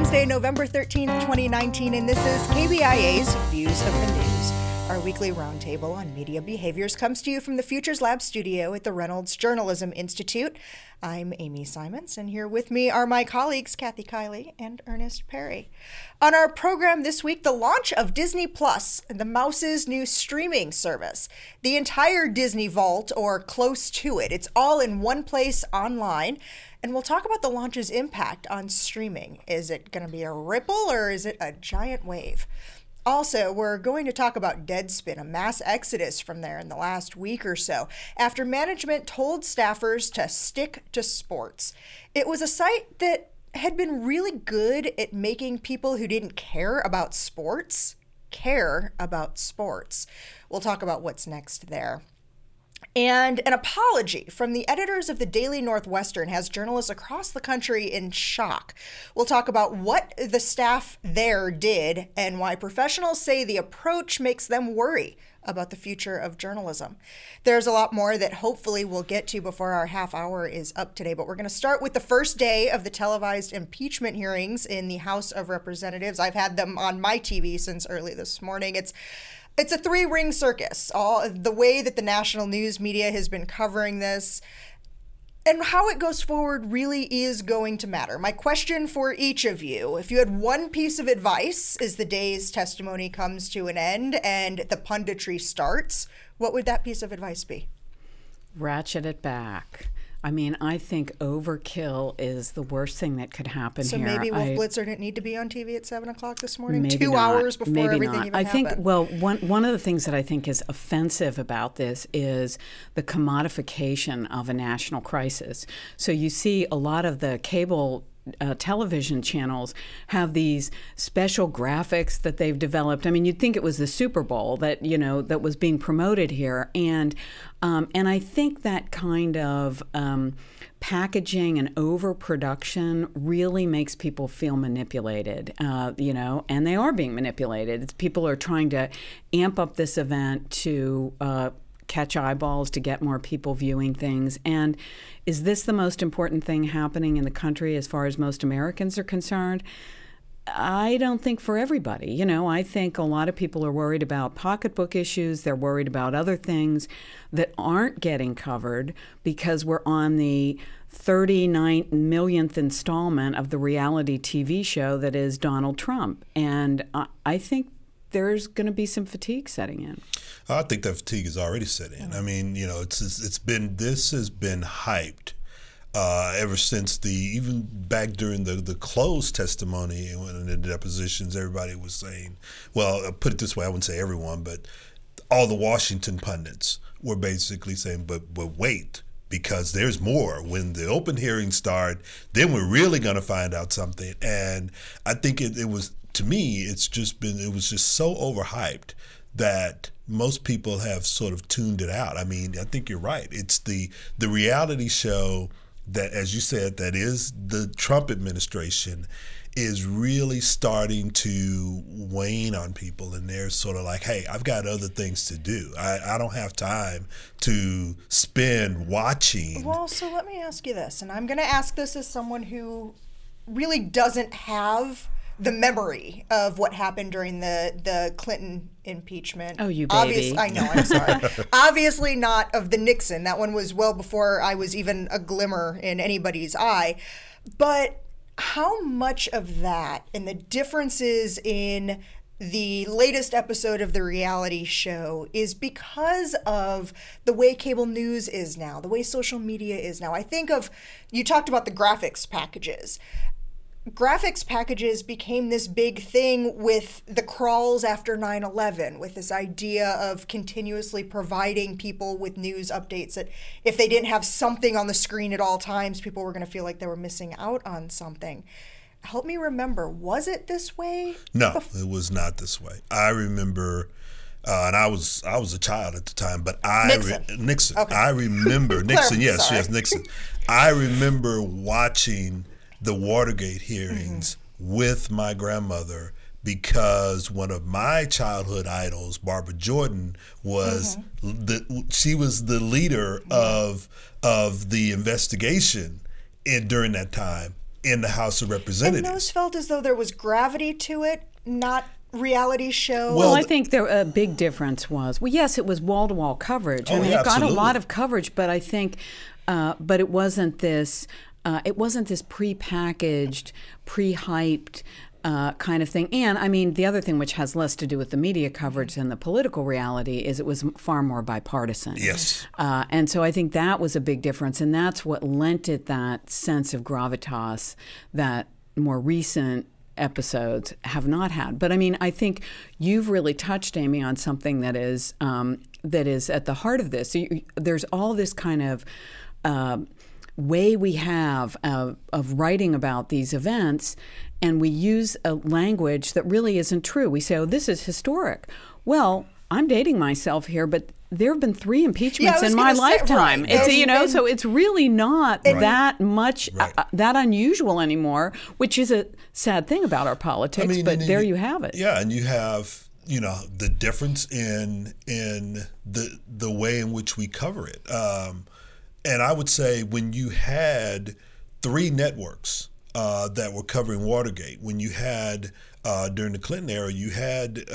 Wednesday, November 13th, 2019, and this is KBIA's Views of the News. Our weekly roundtable on media behaviors comes to you from the Futures Lab studio at the Reynolds Journalism Institute. I'm Amy Simons, and here with me are my colleagues Kathy Kiley and Ernest Perry. On our program this week, the launch of Disney Plus, the Mouse's new streaming service. The entire Disney Vault, or close to it. It's all in one place online. And we'll talk about the launch's impact on streaming. Is it going to be a ripple or is it a giant wave? Also, we're going to talk about Deadspin, a mass exodus from there in the last week or so, after management told staffers to stick to sports. It was a site that had been really good at making people who didn't care about sports care about sports. We'll talk about what's next there. And an apology from the editors of the Daily Northwestern has journalists across the country in shock. We'll talk about what the staff there did and why professionals say the approach makes them worry about the future of journalism. There's a lot more that hopefully we'll get to before our half hour is up today, but we're going to start with the first day of the televised impeachment hearings in the House of Representatives. I've had them on my TV since early this morning. It's a three-ring circus, the way that the national news media has been covering this, and how it goes forward really is going to matter. My question for each of you, if you had one piece of advice as the day's testimony comes to an end and the punditry starts, what would that piece of advice be? Ratchet it back. I mean, I think overkill is the worst thing that could happen so here. So maybe Wolf Blitzer didn't need to be on TV at 7 o'clock this morning? Maybe 2 hours before maybe everything not. even I happened? think, well, one of the things that I think is offensive about this is the commodification of a national crisis. So you see a lot of the cable television channels have these special graphics that they've developed. I mean, you'd think it was the Super Bowl that was being promoted here, and I think that kind of packaging and overproduction really makes people feel manipulated, and they are being manipulated. People are trying to amp up this event to catch eyeballs, to get more people viewing things. And is this the most important thing happening in the country as far as most Americans are concerned? I don't think for everybody. I think a lot of people are worried about pocketbook issues. They're worried about other things that aren't getting covered because we're on the 39 millionth installment of the reality TV show that is Donald Trump. And I think there's going to be some fatigue setting in. I think that fatigue is already set in. I mean, this has been hyped ever since even back during the closed testimony and in the depositions, everybody was saying, well, put it this way, I wouldn't say everyone, but all the Washington pundits were basically saying, but wait, because there's more. When the open hearings start, then we're really going to find out something. And I think it was, to me, it was just so overhyped that most people have sort of tuned it out. I mean, I think you're right. It's the reality show that, as you said, that is the Trump administration is really starting to wane on people, and they're sort of like, hey, I've got other things to do. I don't have time to spend watching. Well, so let me ask you this, and I'm going to ask this as someone who really doesn't have the memory of what happened during the Clinton impeachment. Oh, you baby. I know, I'm sorry. Obviously not of the Nixon. That one was well before I was even a glimmer in anybody's eye. But how much of that and the differences in the latest episode of the reality show is because of the way cable news is now, the way social media is now? I think you talked about the graphics packages. Graphics packages became this big thing with the crawls after 9/11, with this idea of continuously providing people with news updates that if they didn't have something on the screen at all times, people were going to feel like they were missing out on something. Help me remember, was it this way? No, it was not this way. I remember, and I was a child at the time, but Nixon. Okay. I remember Nixon. Yes, Nixon. I remember watching the Watergate hearings with my grandmother because one of my childhood idols, Barbara Jordan, was she was the leader of the investigation during that time. in the House of Representatives. And those felt as though there was gravity to it, not reality show. Well, I think a big difference was, well, yes, it was wall-to-wall coverage. I mean, it got a lot of coverage, but I think, but it wasn't this prepackaged, pre-hyped kind of thing. And I mean, the other thing, which has less to do with the media coverage than the political reality, is it was far more bipartisan. Yes. And so I think that was a big difference, and that's what lent it that sense of gravitas that more recent episodes have not had. But I mean, I think you've really touched, Amy, on something that is at the heart of this. There's all this kind of way we have of writing about these events, and we use a language that really isn't true. We say, oh, this is historic. Well, I'm dating myself here, but there have been 3 impeachments in my lifetime. Right. It's so it's really not that much that unusual anymore, which is a sad thing about our politics. I mean, but there you have it. Yeah, and you have the difference in the way in which we cover it. And I would say when you had 3 networks that were covering Watergate, when you had during the Clinton era, you had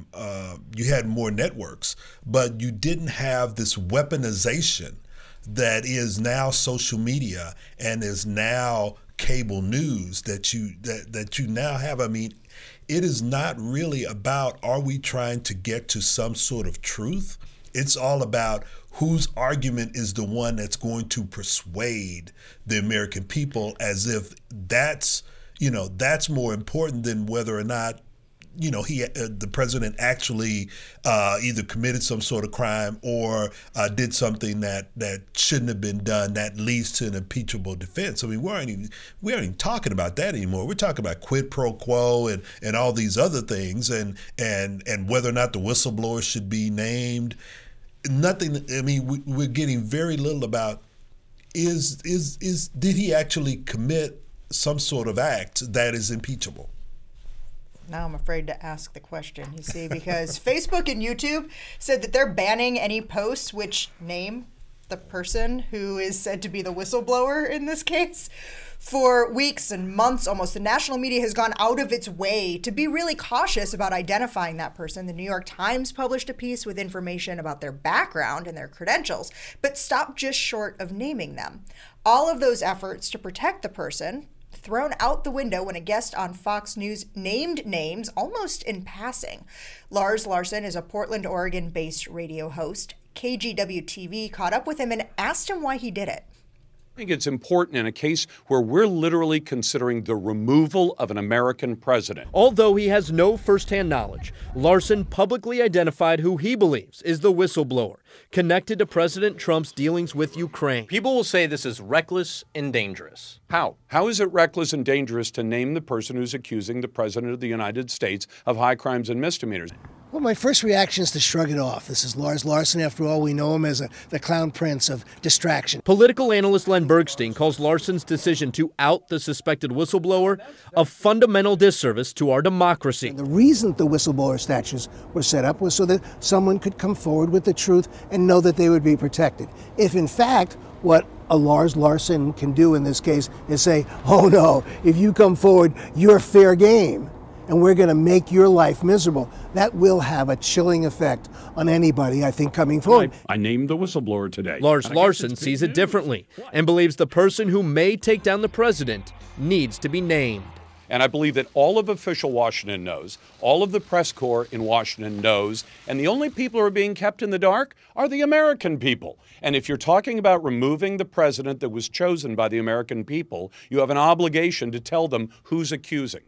more networks, but you didn't have this weaponization that is now social media and is now cable news that you now have. I mean, it is not really about, are we trying to get to some sort of truth? It's all about whose argument is the one that's going to persuade the American people, as if that's more important than whether or not the president actually either committed some sort of crime or did something that shouldn't have been done that leads to an impeachable defense. I mean, we aren't even talking about that anymore. We're talking about quid pro quo and all these other things, and whether or not the whistleblower should be named. Nothing. I mean, we're getting very little about did he actually commit some sort of act that is impeachable? Now I'm afraid to ask the question, you see, because Facebook and YouTube said that they're banning any posts which name the person who is said to be the whistleblower in this case. For weeks and months almost, the national media has gone out of its way to be really cautious about identifying that person. The New York Times published a piece with information about their background and their credentials, but stopped just short of naming them. All of those efforts to protect the person thrown out the window when a guest on Fox News named names almost in passing. Lars Larson is a Portland, Oregon-based radio host. KGW-TV caught up with him and asked him why he did it. I think it's important in a case where we're literally considering the removal of an American president. Although he has no firsthand knowledge, Larson publicly identified who he believes is the whistleblower connected to President Trump's dealings with Ukraine. People will say this is reckless and dangerous. How? How is it reckless and dangerous to name the person who's accusing the President of the United States of high crimes and misdemeanors? Well, my first reaction is to shrug it off. This is Lars Larson. After all, we know him as the clown prince of distraction. Political analyst Len Bergstein calls Larson's decision to out the suspected whistleblower a fundamental disservice to our democracy. And the reason the whistleblower statutes were set up was so that someone could come forward with the truth and know that they would be protected. If, in fact, what a Lars Larson can do in this case is say, oh no, if you come forward, you're fair game, and we're going to make your life miserable, that will have a chilling effect on anybody, I think, coming forward. I named the whistleblower today. Lars Larson sees it differently and believes the person who may take down the president needs to be named. And I believe that all of official Washington knows, all of the press corps in Washington knows, and the only people who are being kept in the dark are the American people. And if you're talking about removing the president that was chosen by the American people, you have an obligation to tell them who's accusing.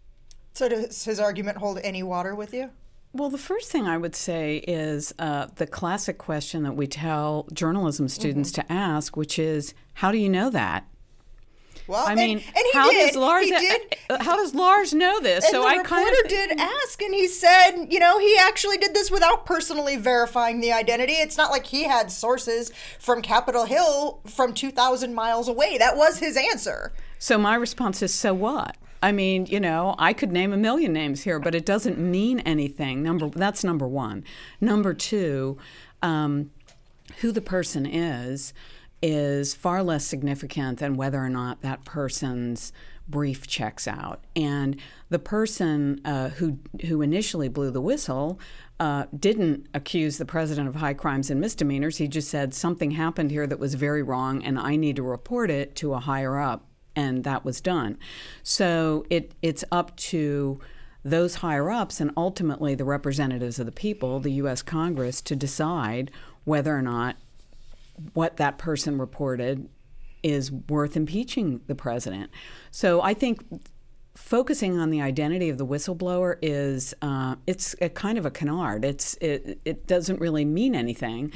So does his argument hold any water with you? Well, the first thing I would say is the classic question that we tell journalism students to ask, which is, how do you know that? Well, I mean, and he how did. Does Lars, he did. How does Lars know this? And so the I reporter did ask, and he said, he actually did this without personally verifying the identity. It's not like he had sources from Capitol Hill from 2,000 miles away. That was his answer. So my response is, so what? I mean, I could name a million names here, but it doesn't mean anything. That's number one. Number two, who the person is is far less significant than whether or not that person's brief checks out. And the person who initially blew the whistle didn't accuse the president of high crimes and misdemeanors. He just said something happened here that was very wrong, and I need to report it to a higher up, and that was done. So it's up to those higher ups and ultimately the representatives of the people, the U.S. Congress, to decide whether or not what that person reported is worth impeaching the president. So I think focusing on the identity of the whistleblower is it's a kind of a canard. It doesn't really mean anything,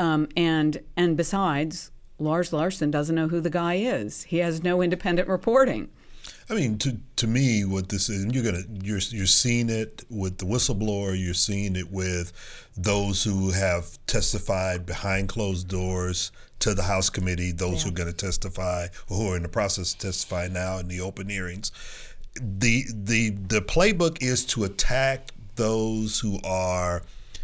and besides, Lars Larson doesn't know who the guy is. He has no independent reporting. I mean, to me, what this is, and you're seeing it with the whistleblower. You're seeing it with those who have testified behind closed doors to the House committee. Those who are going to testify or who are in the process of testifying now in the open hearings. The playbook is to attack those who are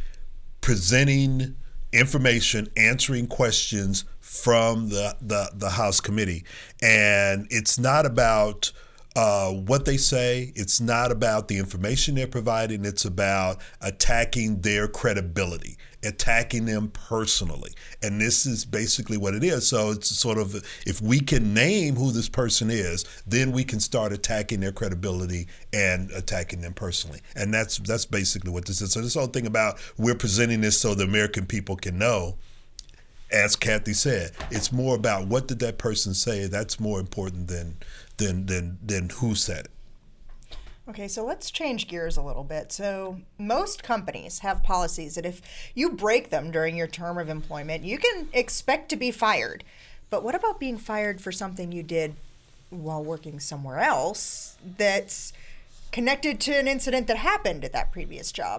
presenting information, answering questions from the House committee, and it's not about what they say. It's not about the information they're providing. It's about attacking their credibility, attacking them personally. And this is basically what it is. So it's sort of, if we can name who this person is, then we can start attacking their credibility and attacking them personally. And that's basically what this is. So this whole thing about we're presenting this so the American people can know, as Kathy said, it's more about what did that person say. That's more important than who said it. Okay, so let's change gears a little bit. So most companies have policies that if you break them during your term of employment, you can expect to be fired. But what about being fired for something you did while working somewhere else that's connected to an incident that happened at that previous job?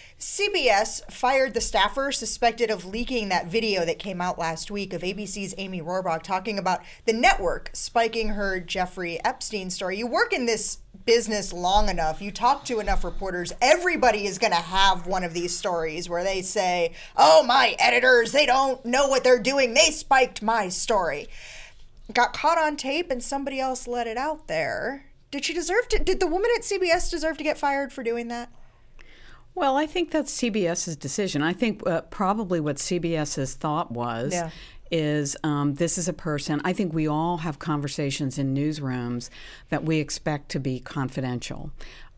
CBS fired the staffer suspected of leaking that video that came out last week of ABC's Amy Rohrbach talking about the network spiking her Jeffrey Epstein story. You work in this business long enough, you talk to enough reporters, everybody is going to have one of these stories where they say, oh, my editors, they don't know what they're doing. They spiked my story. Got caught on tape and somebody else let it out there. Did the woman at CBS deserve to get fired for doing that? Well, I think that's CBS's decision. I think probably what CBS's thought was is this is a person. I think we all have conversations in newsrooms that we expect to be confidential.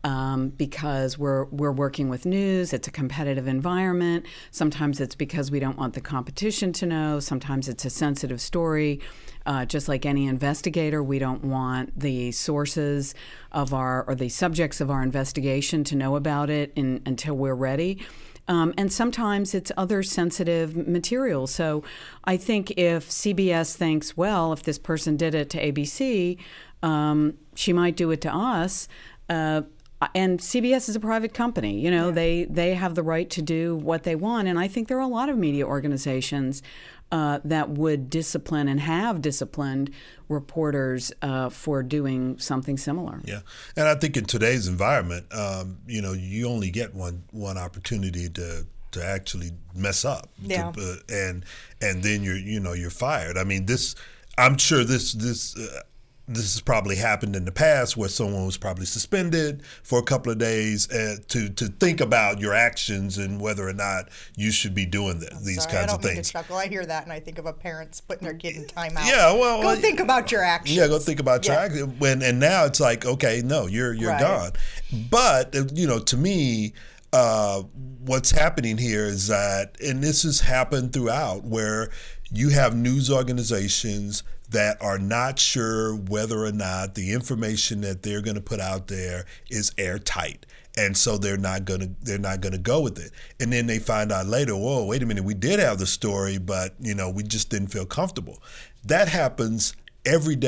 Because we're working with news, it's a competitive environment. Sometimes it's because we don't want the competition to know. Sometimes it's a sensitive story. Just like any investigator, we don't want the sources of or the subjects of our investigation to know about it until we're ready. And sometimes it's other sensitive material. So I think if CBS thinks, well, if this person did it to ABC, she might do it to us. And CBS is a private company. You know, they have the right to do what they want. And I think there are a lot of media organizations that would discipline and have disciplined reporters for doing something similar. Yeah, and I think in today's environment, you only get one opportunity to actually mess up. Yeah. And then you're fired. I mean, I'm sure this has probably happened in the past where someone was probably suspended for a couple of days to think about your actions and whether or not you should be doing these kinds of things. I don't mean to chuckle. I hear that and I think of a parents putting their kid in timeout. Yeah, well, go think about your actions. Yeah, go think about your actions. And now it's like, okay, no, you're right. gone. But to me, what's happening here is that, and this has happened throughout, where you have news organizations that are not sure whether or not the information that they're going to put out there is airtight, and so they're not going to go with it. And then they find out later, whoa, wait a minute, we did have the story, but we just didn't feel comfortable. That happens every day,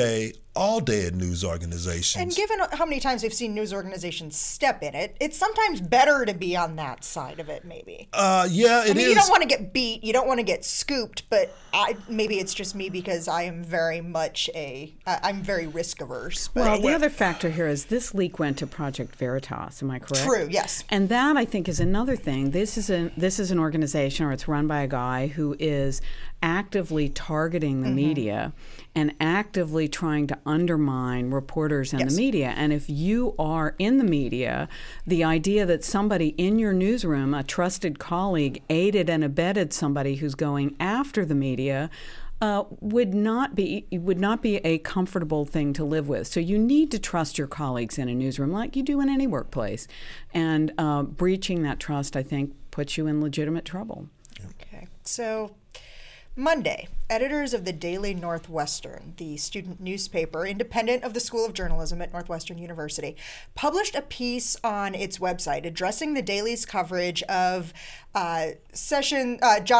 all dead news organizations. And given how many times we've seen news organizations step in it, it's sometimes better to be on that side of it, maybe. Yeah, it is. You don't want to get beat, you don't want to get scooped, but maybe it's just me because I am very much I'm very risk averse. Well, the other factor here is this leak went to Project Veritas. Am I correct? True. Yes. And that, I think, is another thing. This is an organization, or it's run by a guy who is actively targeting the media and actively trying to undermine reporters and the media. And if you are in the media, the idea that somebody in your newsroom, a trusted colleague, aided and abetted somebody who's going after the media would not be a comfortable thing to live with. So you need to trust your colleagues in a newsroom like you do in any workplace. And breaching that trust, I think, puts you in legitimate trouble. Okay. So Monday, editors of the Daily Northwestern, the student newspaper independent of the School of Journalism at Northwestern University, published a piece on its website addressing the Daily's coverage of Attorney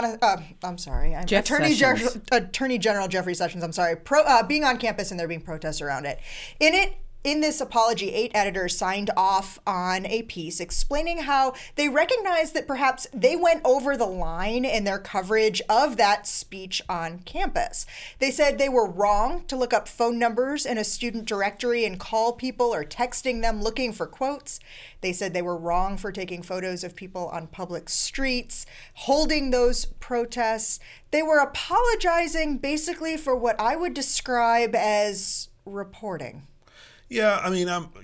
General Jeffrey Sessions, being on campus and there being protests around it. In this apology, 8 editors signed off on a piece explaining how they recognized that perhaps they went over the line in their coverage of that speech on campus. They said they were wrong to look up phone numbers in a student directory and call people or texting them looking for quotes. They said they were wrong for taking photos of people on public streets, holding those protests. They were apologizing basically for what I would describe as reporting. Yeah, I mean, I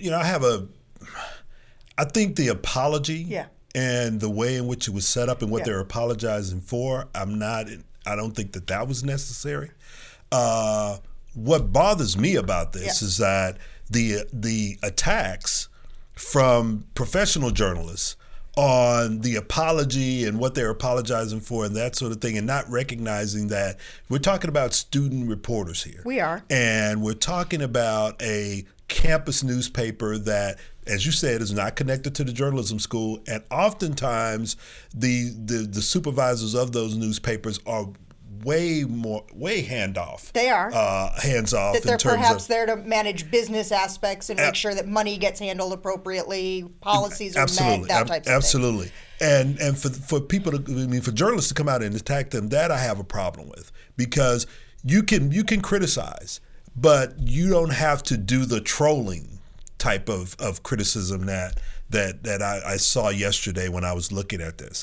think the apology and the way in which it was set up and what they're apologizing for, I don't think that was necessary. What bothers me about this is that the attacks from professional journalists on the apology and what they're apologizing for and that sort of thing, and not recognizing that we're talking about student reporters here. We are. And we're talking about a campus newspaper that, as you said, is not connected to the journalism school, and oftentimes the supervisors of those newspapers are way hands-off. They are. Hands-off. That they're perhaps there to manage business aspects and make sure that money gets handled appropriately, policies are met, that type of thing. Absolutely. And for people for journalists to come out and attack them, that I have a problem with, because you can criticize, but you don't have to do the trolling type of criticism that I saw yesterday when I was looking at this.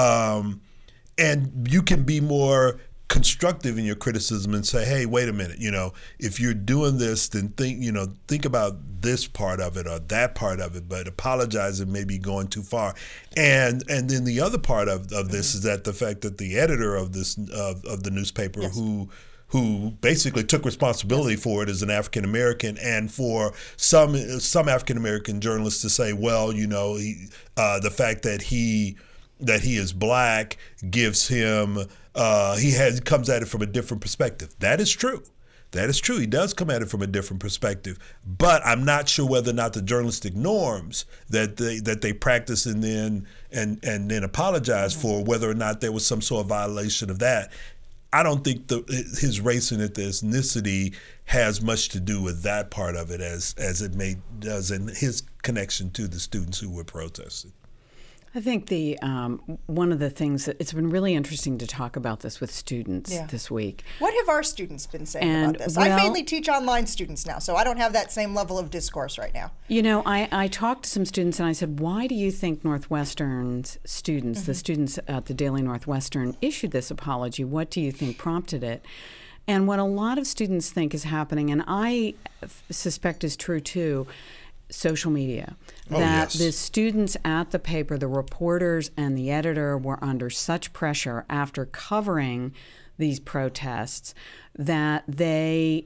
And you can be more constructive in your criticism and say, hey, wait a minute, if you're doing this, then think about this part of it or that part of it, but apologizing may be going too far. And then the other part of this is that the fact that the editor of this of the newspaper who basically took responsibility for it as an African American, and for some African American journalists to say, well, the fact that he is black gives him he comes at it from a different perspective. That is true. He does come at it from a different perspective, but I'm not sure whether or not the journalistic norms that they practice and then apologize for, whether or not there was some sort of violation of that. I don't think his race and ethnicity has much to do with that part of it as it does in his connection to the students who were protesting. I think one of the things that it's been really interesting to talk about this with students this week. What have our students been saying about this? I mainly teach online students now, so I don't have that same level of discourse right now. I talked to some students and I said, why do you think Northwestern's students, the students at the Daily Northwestern, issued this apology? What do you think prompted it? And what a lot of students think is happening, and I suspect is true too, social media. The students at the paper, the reporters and the editor, were under such pressure after covering these protests that they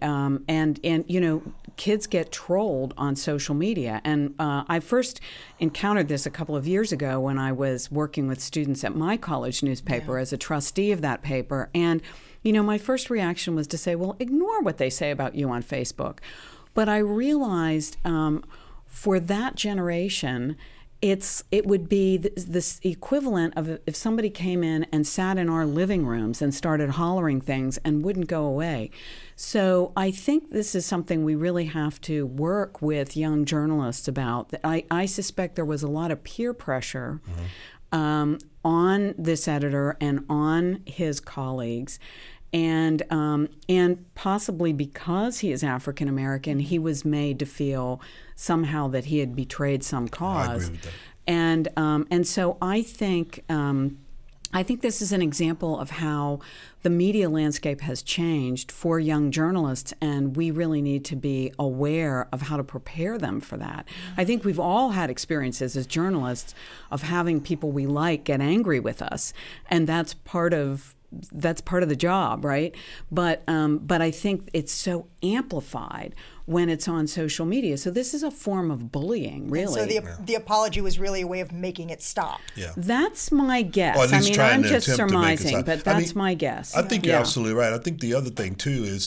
kids get trolled on social media. And I first encountered this a couple of years ago when I was working with students at my college newspaper as a trustee of that paper. And my first reaction was to say, well, ignore what they say about you on Facebook. But I realized for that generation, it would be this equivalent of if somebody came in and sat in our living rooms and started hollering things and wouldn't go away. So I think this is something we really have to work with young journalists about. I suspect there was a lot of peer pressure on this editor and on his colleagues. And possibly because he is African American, he was made to feel somehow that he had betrayed some cause. I agree with that. And so I think this is an example of how the media landscape has changed for young journalists, and we really need to be aware of how to prepare them for that. I think we've all had experiences as journalists of having people we like get angry with us, and that's part of the job, right? But I think it's so amplified when it's on social media. So this is a form of bullying, really. And so the apology was really a way of making it stop. Yeah. That's my guess. Or at least I'm trying to just attempt to make it surmising, stop. but that's my guess. I think you're absolutely right. I think the other thing too is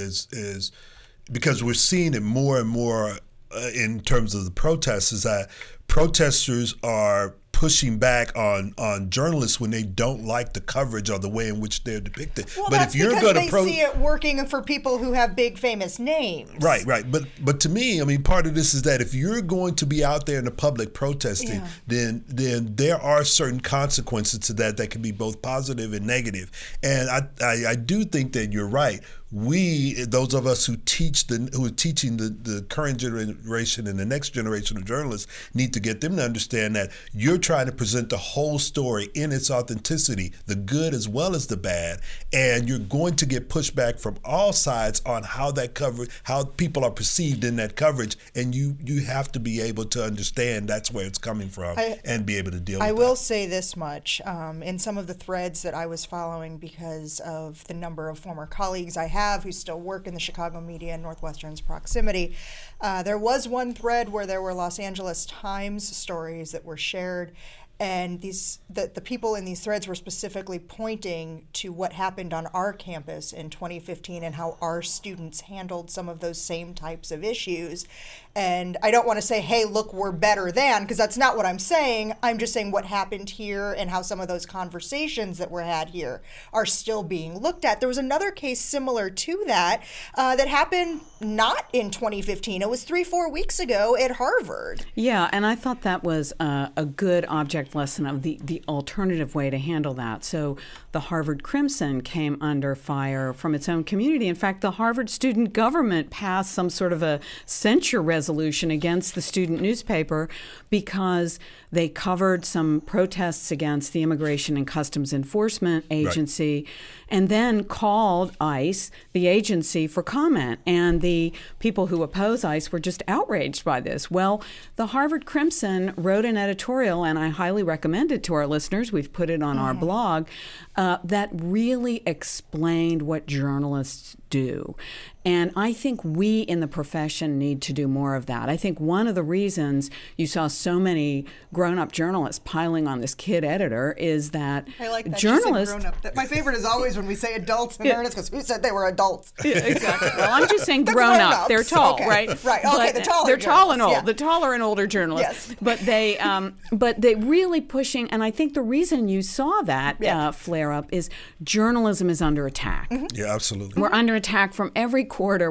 because we're seeing it more and more in terms of the protests, is that protesters are pushing back on journalists when they don't like the coverage or the way in which they're depicted. Well, but that's if you're because going they see it working for people who have big famous names. Right. But to me, I mean, part of this is that if you're going to be out there in the public protesting, then there are certain consequences to that can be both positive and negative. And I do think that you're right. We, those of us who are teaching the current generation and the next generation of journalists, need to get them to understand that you're trying to present the whole story in its authenticity, the good as well as the bad, and you're going to get pushback from all sides on how people are perceived in that coverage, and you have to be able to understand that's where it's coming from and be able to deal with it. I will say this much, in some of the threads that I was following because of the number of former colleagues I have who still work in the Chicago media and Northwestern's proximity. There was one thread where there were Los Angeles Times stories that were shared, and the people in these threads were specifically pointing to what happened on our campus in 2015 and how our students handled some of those same types of issues. And I don't want to say, hey, look, we're better than, because that's not what I'm saying. I'm just saying what happened here and how some of those conversations that were had here are still being looked at. There was another case similar to that that happened not in 2015. It was 3-4 weeks ago at Harvard. Yeah, and I thought that was a good object lesson of the alternative way to handle that. So the Harvard Crimson came under fire from its own community. In fact, the Harvard student government passed some sort of a censure resolution against the student newspaper because they covered some protests against the Immigration and Customs Enforcement Agency, and then called ICE, the agency, for comment. And the people who oppose ICE were just outraged by this. Well, the Harvard Crimson wrote an editorial, and I highly recommend it to our listeners. We've put it on our blog, that really explained what journalists do. And I think we in the profession need to do more of that. I think one of the reasons you saw so many grown-up journalists piling on this kid editor is that I like that. journalists... Grown-up. My favorite is always when we say adults and Ernest goes, who said they were adults? Yeah, exactly. Well, I'm just saying grown-up. They're tall, okay. right? Right. Okay, the taller they're tall and old. Yeah. The taller and older journalists. Yes. But they really pushing, and I think the reason you saw that flare up is journalism is under attack. Mm-hmm. Yeah, absolutely. We're under attack from every quarter.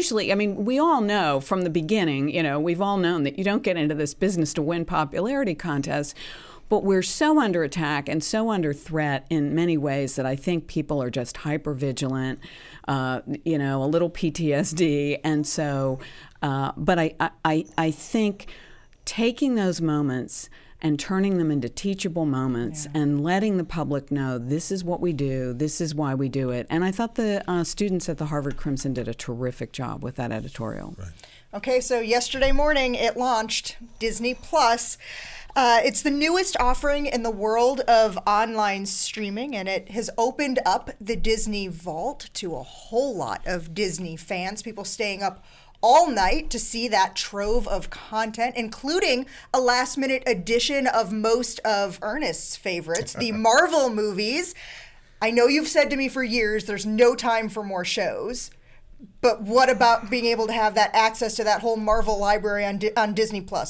We all know from the beginning, we've all known that you don't get into this business to win popularity contest, but we're so under attack and so under threat in many ways that I think people are just hyper vigilant, a little PTSD. And so, but I think taking those moments and turning them into teachable moments and letting the public know this is what we do, this is why we do it. And I thought the students at the Harvard Crimson did a terrific job with that editorial. Right. Okay, so yesterday morning it launched, Disney Plus. It's the newest offering in the world of online streaming, and it has opened up the Disney Vault to a whole lot of Disney fans, people staying up all night to see that trove of content, including a last-minute edition of most of Ernest's favorites, the Marvel movies. I know you've said to me for years there's no time for more shows, But what about being able to have that access to that whole Marvel library on Disney Plus?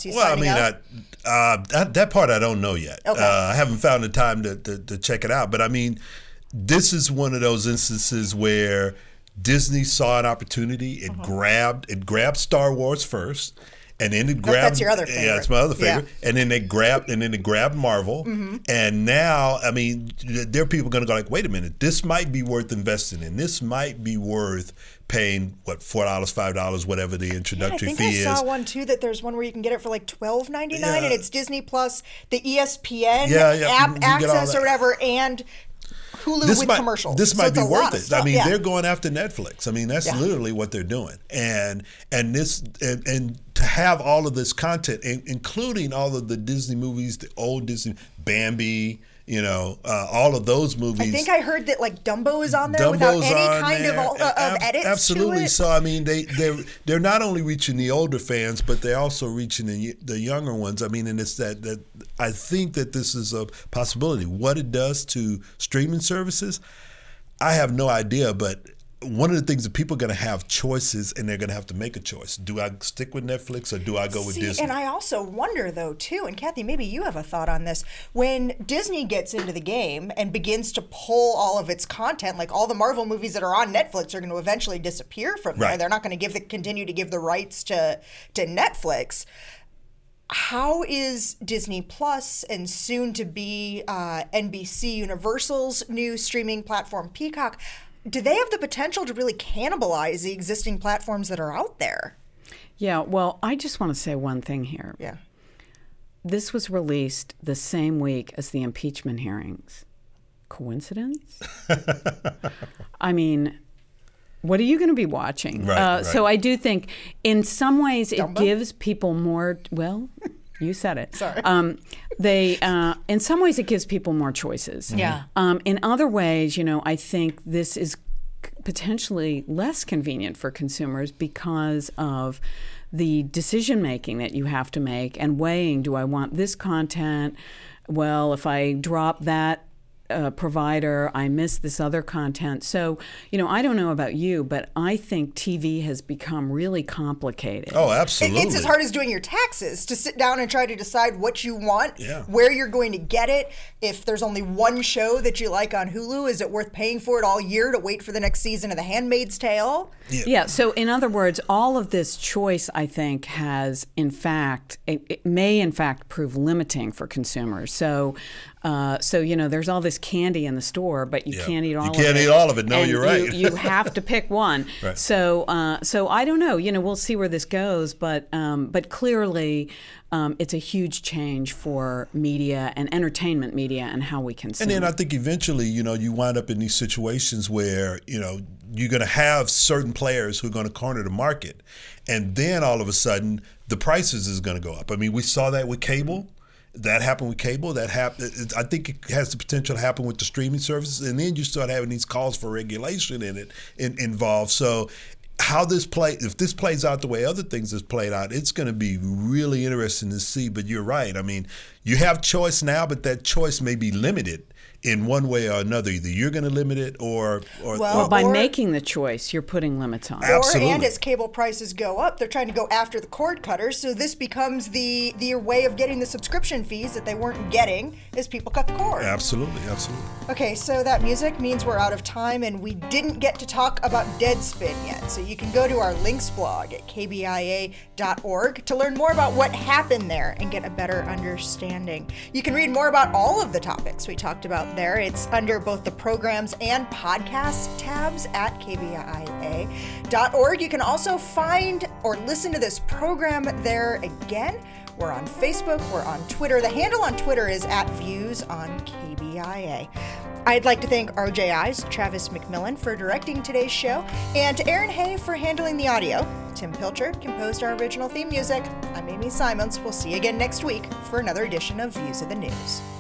That part I don't know yet. Okay. I haven't found the time to check it out. But I mean, this is one of those instances where Disney saw an opportunity. It grabbed Star Wars first. And then it grabbed. That's your other favorite. Yeah, it's my other favorite. Yeah. And then they grabbed Marvel. Mm-hmm. And now, I mean, there are people going to go like, wait a minute, this might be worth investing in. This might be worth paying $4, $5, whatever the introductory fee is. I saw one too that there's one where you can get it for like $12.99, and it's Disney Plus, the ESPN app access or whatever, and Hulu with commercials. This might be worth it. I mean, they're going after Netflix. I mean, that's literally what they're doing. And to have all of this content, including all of the Disney movies, the old Disney, Bambi, all of those movies. I think I heard that like Dumbo is on there without any kind of edits. Absolutely. To it. So I mean, they're not only reaching the older fans, but they're also reaching the younger ones. I mean, and it's that I think that this is a possibility. What it does to streaming services, I have no idea, but one of the things that people are going to have choices, and they're going to have to make a choice. Do I stick with Netflix or do I go with Disney? And I also wonder, though, too, and Kathy, maybe you have a thought on this. When Disney gets into the game and begins to pull all of its content, like all the Marvel movies that are on Netflix are going to eventually disappear from there. Right. They're not going to continue to give the rights to Netflix. How is Disney Plus and soon to be NBC Universal's new streaming platform, Peacock, do they have the potential to really cannibalize the existing platforms that are out there? Yeah, well, I just want to say one thing here. Yeah. This was released the same week as the impeachment hearings. Coincidence? I mean, what are you going to be watching? Right. So I do think in some ways it gives people more, well, you said it. Sorry. In some ways, it gives people more choices. Yeah. In other ways, I think this is potentially less convenient for consumers because of the decision making that you have to make and weighing. Do I want this content? Well, if I drop that provider, I miss this other content. So, I don't know about you, but I think TV has become really complicated. Oh, absolutely. It's as hard as doing your taxes to sit down and try to decide what you want, where you're going to get it. If there's only one show that you like on Hulu, is it worth paying for it all year to wait for the next season of The Handmaid's Tale? Yeah. So in other words, all of this choice, I think, has it may in fact prove limiting for consumers. So there's all this candy in the store, but you can't eat all of it. You can't eat all of it. No, you're right. You have to pick one. Right. So I don't know. We'll see where this goes, but clearly it's a huge change for media and entertainment media and how we consume. And then I think eventually, you wind up in these situations where, you're going to have certain players who are going to corner the market. And then all of a sudden, the prices is going to go up. I mean, we saw that with cable. That happened with cable. That happened. I think it has the potential to happen with the streaming services, and then you start having these calls for regulation involved. So, if this plays out the way other things has played out, it's going to be really interesting to see. But you're right. I mean, you have choice now, but that choice may be limited in one way or another. Either you're going to limit it or by making the choice, you're putting limits on it. Absolutely. And as cable prices go up, they're trying to go after the cord cutters. So this becomes the way of getting the subscription fees that they weren't getting as people cut the cord. Absolutely. Okay, so that music means we're out of time, and we didn't get to talk about Deadspin yet. So you can go to our links blog at kbia.org to learn more about what happened there and get a better understanding. You can read more about all of the topics we talked about there. It's under both the programs and podcasts tabs at kbia.org. You can also find or listen to this program there again. We're on Facebook. We're on Twitter. The handle on Twitter is @ViewsOnKBIA. I'd like to thank RJI's Travis McMillan for directing today's show, and to Aaron Hay for handling the audio. Tim Pilcher composed our original theme music. I'm Amy Simons. We'll see you again next week for another edition of Views of the News.